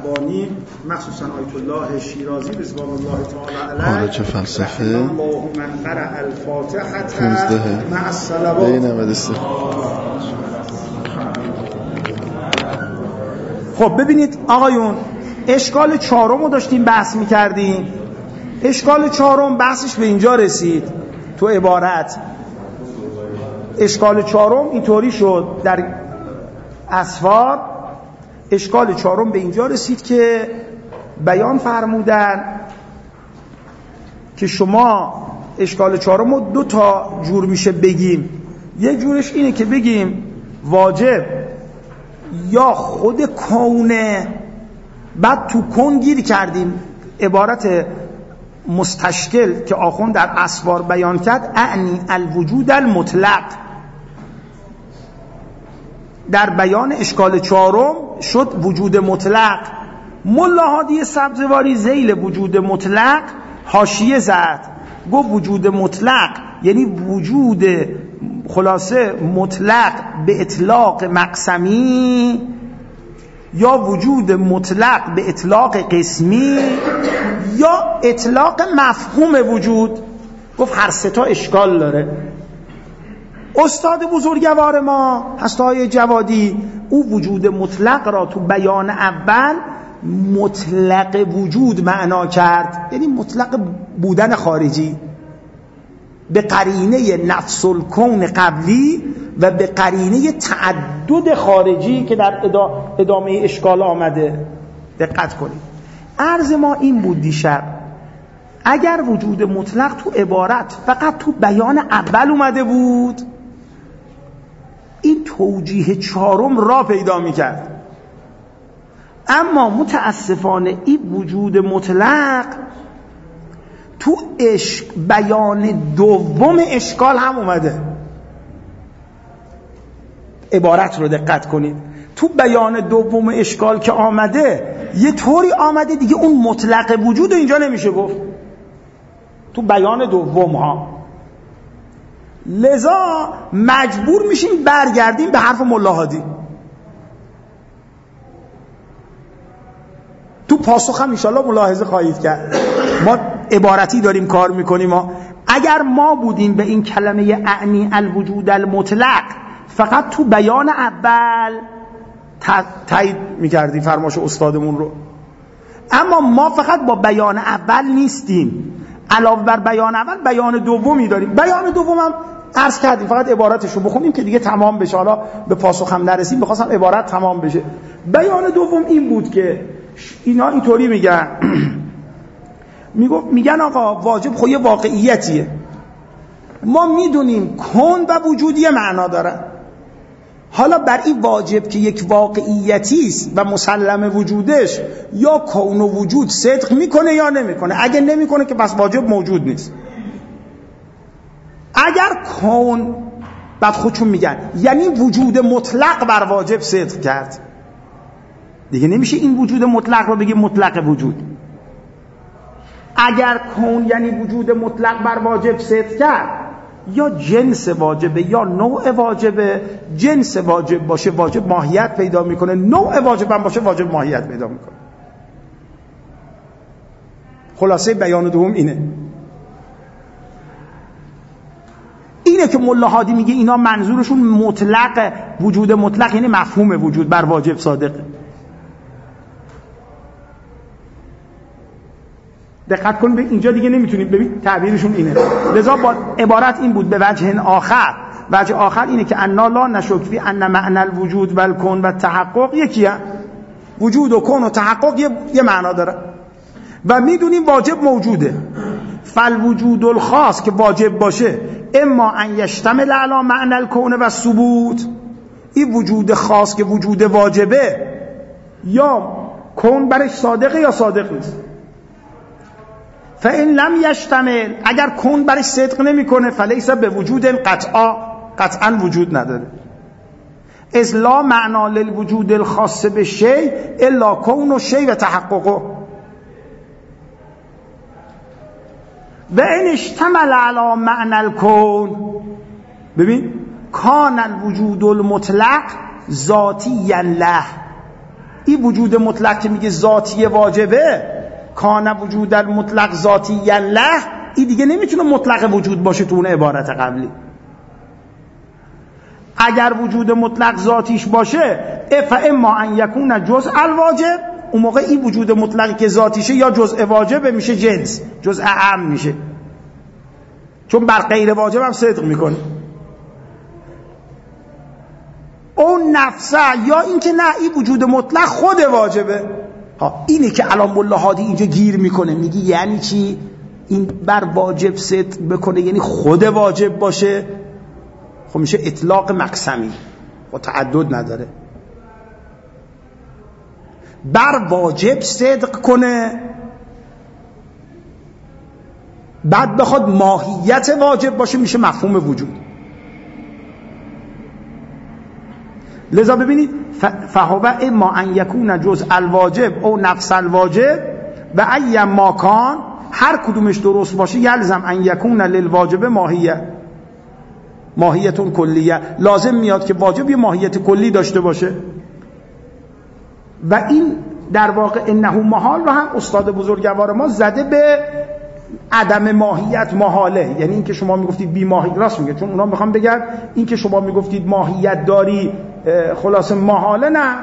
ربانی مخصوصا آیت الله شیرازی رضوان الله تعالی علیه خارج فلسفه الله من قرأ الفاتحه 15 مع الصلوات بین مدرسه. خب ببینید آقایون، اشکال چهارم رو داشتیم بحث میکردیم. اشکال چهارم بحثش به اینجا رسید تو عبارت. اشکال چهارم اینطوری شد در اسفار، اشکال چهارم به اینجا رسید که بیان فرمودن که شما اشکال چهارم رو دو تا جور میشه بگیم. یک جورش اینه که بگیم واجب یا خود کونه، بعد تو کون گیر کردیم عبارت مستشکل که آخوند در اسفار بیان کرد، اعنی الوجود المطلق. در بیان اشکال چهارم شد وجود مطلق. ملا هادی سبزواری ذیل وجود مطلق حاشیه زد، گفت وجود مطلق یعنی وجود خلاصه مطلق به اطلاق مقسمی، یا وجود مطلق به اطلاق قسمی، یا اطلاق مفهوم وجود. گفت هر سه تا اشکال داره. استاد بزرگوار ما هستای جوادی او وجود مطلق را تو بیان اول مطلق وجود معنا کرد، یعنی مطلق بودن خارجی، به قرینه نفس الکون قبلی و به قرینه تعدد خارجی که در ادامه اشکال آمده. دقت کنید. عرض ما این بود دیشب، اگر وجود مطلق تو عبارت فقط تو بیان اول اومده بود، این توجیه چهارم را پیدا میکرد. اما متاسفانه این وجود مطلق تو بیان دوم اشکال هم اومده. عبارت رو دقت کنید. تو بیان دوم اشکال که آمده یه طوری آمده دیگه اون مطلق وجود اینجا نمیشه گفت تو بیان دوم ها. لذا مجبور میشیم برگردیم به حرف ملا هادی. تو پاسخ هم انشالله ملاحظه خواهید کرد. ما عبارتی داریم کار میکنیم. اگر ما بودیم به این کلمه اعنی الوجود المطلق فقط تو بیان اول تایید میکردیم فرماش استادمون رو، اما ما فقط با بیان اول نیستیم، علاوه بر بیان اول بیان دومی داریم. بیان دوم هم عرض کردیم فقط عبارتش رو بخونیم که دیگه تمام بشه. حالا به پاسخ هم نرسیم، بخواستم عبارت تمام بشه. بیان دوم این بود که اینا اینطوری میگن میگن آقا واجب خود یه واقعیتیه. ما میدونیم کون و وجود یه معنا دارن. حالا بر این واجب که یک واقعیتی است و مسلم وجودش، یا کون و وجود صدق میکنه یا نمیکنه. اگه نمیکنه که پس واجب موجود نیست. اگر کون، بعد خودشون میگن یعنی وجود مطلق بر واجب صدق کرد، دیگه نمیشه این وجود مطلق رو بگیم مطلق وجود. اگر کون یعنی وجود مطلق بر واجب صدق کرد، یا جنس واجبه یا نوع واجبه. جنس واجب باشه واجب ماهیت پیدا میکنه، نوع واجب هم باشه واجب ماهیت پیدا میکنه. خلاصه بیان دوم اینه که ملا هادی میگه اینا منظورشون مطلق وجود مطلق یعنی مفهوم وجود بر واجب صادقه. دقت کن به اینجا دیگه نمیتونید ببین تعبیرشون اینه. لذا با عبارت این بود به وجه آخر. وجه آخر اینه که انا لا نشک فی ان معنی الوجود و الکون و تحقق یکیه. وجود و کون و تحقق یه معنا داره و میدونیم واجب موجوده. فالوجود الخاص که واجب باشه اما ان یشتمل علی معنی الکون و ثبوت، این وجود خاص که وجود واجبه یا کون برش صادقه یا صادق نیست. فإن لم یشتمل، اگر کون برش صدق نمیکنه، فلیس به وجود قطعا وجود نداره. از لا معنا للوجود الخاص به شیء الا کون و شیء و تحققه. و ان اشتمل علی معنی الکون، ببین کان الوجود المطلق ذاتیا له، این وجود مطلق که میگه ذاتی واجبه، کان وجود المطلق ذاتی له، این دیگه نمیتونه مطلق وجود باشه تو اون عبارت قبلی. اگر وجود مطلق ذاتیش باشه فاما ان یکون جزء الواجب، اون موقع این وجود مطلقی که ذاتیشه یا جزء واجب میشه جنس، جزء اعم میشه، چون بر غیر واجب هم صدق میکنه. اون نفسه، یا اینکه نه این وجود مطلق خود واجبه. اینه که الان ملا هادی اینجا گیر میکنه، میگی یعنی چی این بر واجب صدق بکنه؟ یعنی خود واجب باشه؟ خب میشه اطلاق مقسمی و تعدد نداره. بر واجب صدق کنه، بعد بخواد ماهیت واجب باشه، میشه مفهوم وجود. لذا ببینید فهو اما ان یکون جزء الواجب او نفس الواجب و ای ما کان، هر کدومش درست باشه یلزم ان یکون للواجب ماهیتون کلیه، لازم میاد که واجب یه ماهیت کلی داشته باشه. و این در واقع انه محال رو هم استاد بزرگوار ما زده به عدم ماهیت محاله، یعنی این که شما میگفتید بی ماهیت، راست میگه، چون اونا میخوام بگن این که شما میگفتید ماهیت داری خلاص محاله، نه،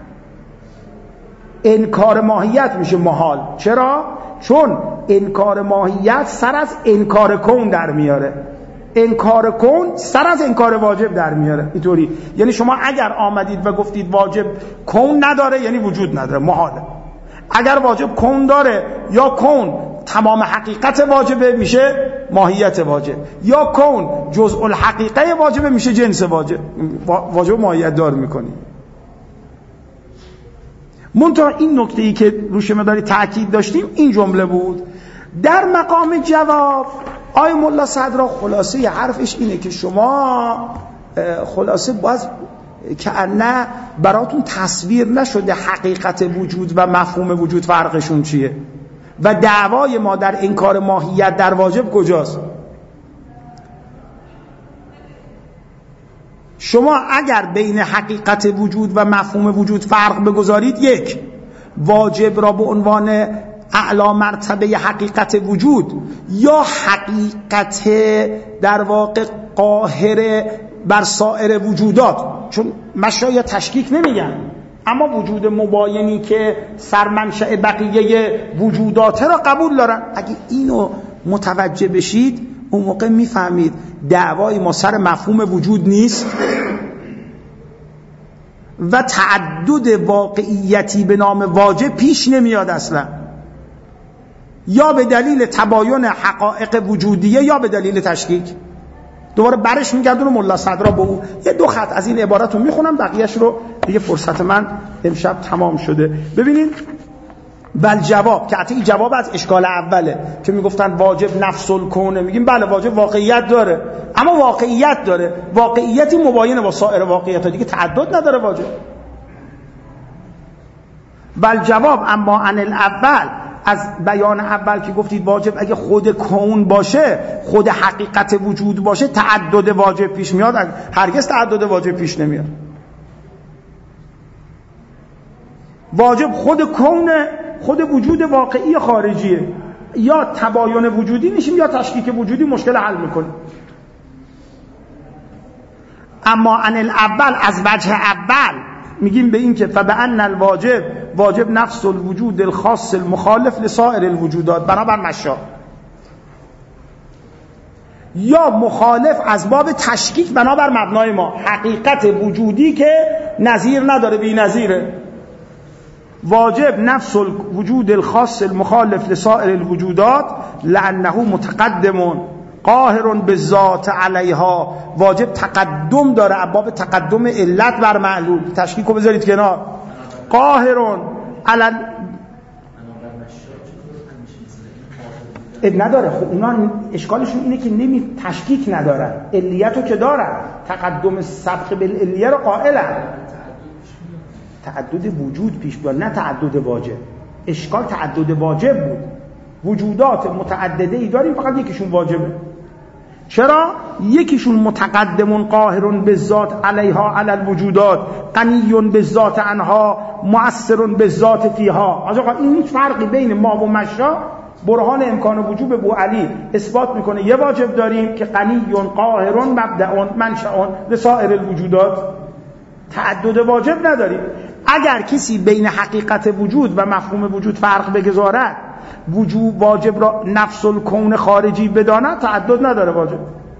انکار ماهیت میشه محال. چرا؟ چون انکار ماهیت سر از انکار کون در میاره، انکار کون سر از انکار واجب در میاره. اینطوری یعنی شما اگر آمدید و گفتید واجب کون نداره یعنی وجود نداره، محاله. اگر واجب کون داره، یا کون تمام حقیقت واجبه میشه ماهیت واجب، یا کون جزء الحقیقه واجبه میشه جنس واجب. واجب ماهیت دار میکنی. منتها این نکته‌ای که روش مداری تأکید داشتیم این جمله بود. در مقام جواب آی ملا صدرا خلاصه حرفش اینه که شما خلاصه باز که نه براتون تصویر نشده حقیقت وجود و مفهوم وجود فرقشون چیه و دعوای ما در انکار ماهیت در واجب کجاست. شما اگر بین حقیقت وجود و مفهوم وجود فرق بگذارید، یک، واجب را به عنوان اعلی مرتبه حقیقت وجود یا حقیقت در واقع قاهر بر سایر وجودات، چون مشایخ تشکیک نمیگن، اما وجود مباینی که سرمنشأ بقیه وجودات را قبول دارن. اگه اینو متوجه بشید اون موقع میفهمید دعوای ما سر مفهوم وجود نیست و تعدد واقعیتی به نام واجب پیش نمیاد اصلا، یا به دلیل تباین حقایق وجودیه یا به دلیل تشکیک. دوباره برش میگردونه ملا صدرا به اون. یه دو خط از این عبارت رو میخونم، بقیهش رو دیگه فرصت من امشب تمام شده. ببینید بل جواب که حتی جواب از اشکال اوله که میگفتن واجب نفس الکونه، میگیم بله واجب واقعیت داره، اما واقعیت داره، واقعیتی مباینه با سایر واقعیت ها، دیگه تعدد نداره واجب. بل جواب اما عن الاول، از بیان اول که گفتید واجب اگه خود کون باشه، خود حقیقت وجود باشه، تعدد واجب پیش میاد، هرگز تعدد واجب پیش نمیاد. واجب خود کون، خود وجود واقعی خارجیه، یا تباین وجودی میشیم یا تشکیک وجودی مشکل حل میکنیم. اما عن الاول، از وجه اول میگیم به این که فبأن الواجب، واجب نفس الوجود الخاص المخالف لسائر الوجودات بنابر مشا، یا مخالف از باب تشکیک بنابر مبنای ما، حقیقت وجودی که نظیر نداره، بی نظیره. واجب نفس الوجود الخاص المخالف لسائر الوجودات لانه متقدم قاهر بالذات علیها، واجب تقدم داره، باب تقدم علت بر معلول، تشکیک رو بذارید کنار. قاهر علی نداره. خب اونا اشکالشون اینه که تشکیک ندارن، علیتو که دارن، تقدم سبق بالعلیه رو قائلن. تعدد وجود پیش بیاد نه تعدد واجب. اشکال تعدد واجب بود، وجودات متعدده ای داریم فقط یکیشون واجبه. چرا؟ یکیشون متقدم قاهر بالذات علیها علی الوجودات، غنی بالذات عنها مؤثر بالذات فیها. آقا این هیچ فرقی بین ما و مشا برهان امکان وجوب ابو علی اثبات میکنه یه واجب داریم که غنی قاهر مبدأ منشأ لسائر الوجودات، تعدد واجب نداریم. اگر کسی بین حقیقت وجود و مفهوم وجود فرق بگذارد، وجوب واجب را نفس الکون خارجی بداند، تعدد نداره واجب.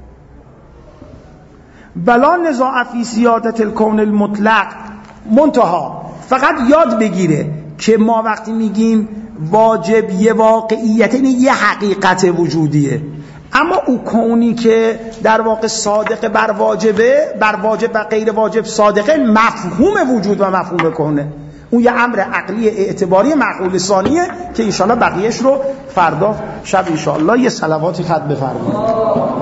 بلا نزاع فی سیادت الکون المطلق، منتها فقط یاد بگیره که ما وقتی میگیم واجب یه واقعیت، یعنی یه حقیقت وجودیه، اما او کونی که در واقع صادق بر واجبه، بر واجب و غیر واجب صادقه، مفهوم وجود و مفهوم کونه، اون یه امر عقلی اعتباری معقول ثانیه که انشاءالله بقیهش رو فردا شب انشاءالله یه صلواتی خط بفرمایید.